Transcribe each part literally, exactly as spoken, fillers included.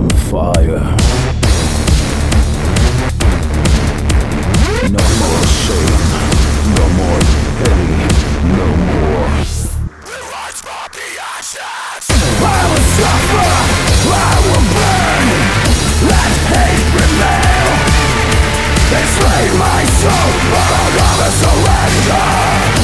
on fire. No more shame, no more pity, no more. I will suffer, I will burn, let hate prevail. Enslave my soul, but I'll never surrender.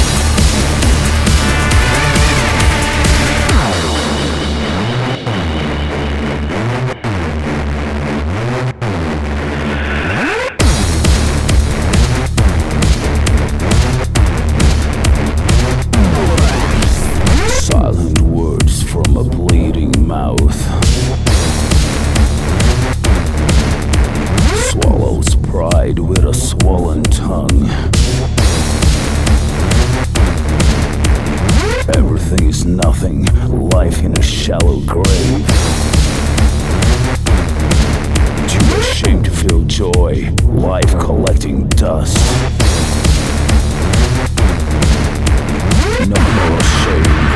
Silent words from a bleeding mouth swallows pride with a swollen tongue. Everything is nothing, life in a shallow grave. Too ashamed to feel joy, life collecting dust. No more shame.